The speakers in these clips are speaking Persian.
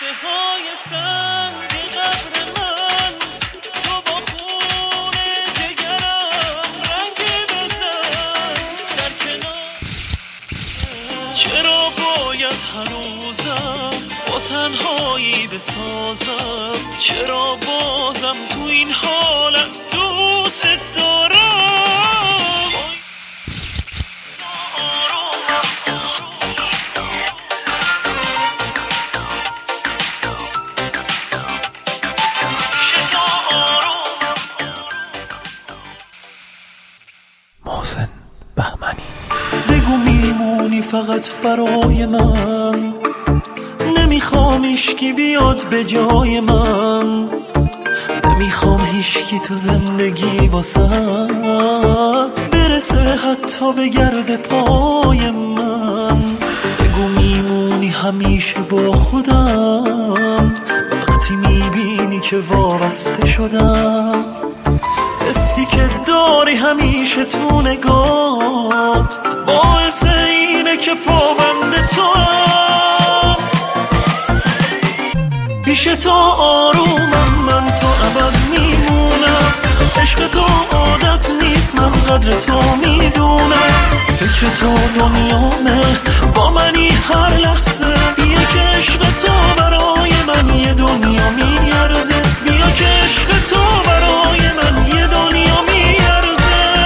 های سنگ قبر من، تو با خون جگرم رنگ بزن در کنار. چرا باید هنوزم با تنهایی بسازم؟ چرا بازم تو این حالت دوست دارم؟ محسن بهمنی. بگو میمونی فقط برای من، نمیخوام هیچکی بیاد به جای من، نمیخوام هیچکی تو زندگی واسط برسه حتی به گرد پای من. بگو میمونی همیشه با خودم، وقتی میبینی که وابسته شدم، حسی که داری همیشه تو نگات باعث اینه که پابند تو هم. پیش تو آرومم، من تو ابد میمونم، عشق تو عادت نیست، من قدر تو میدونم، فکر تو دنیامه، با منی هر لحظه. بیا که عشق تو برای من یه دنیا میارزه، بیا که عشق تو برای من یه دنیا میارزه.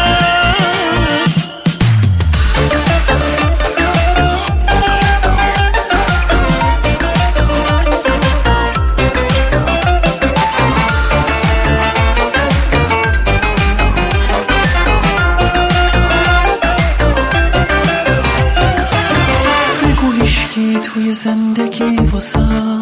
بگو هیچکی توی زندگی واسط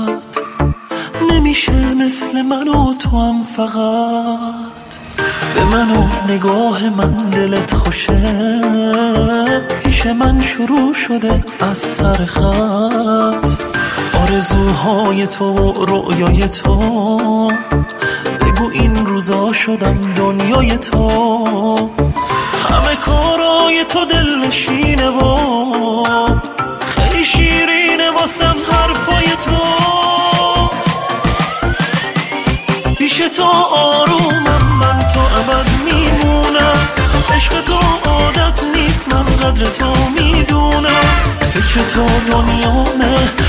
نمیشه مثل من و تو هم، فقط به من و نگاه من دلت خوشه. پیش من شروع شده از سر خط، آرزوهای تو و رؤیای تو. بگو این روزا شدم دنیای تو، همه کارای تو دلنشینه و خیلی شیرینه واسم حرفای تو. پیش تو آرومم، من تو ابد میمونم، عشق تو عادت نیست، من قدر تو میدونم، فکر تو دنیامه،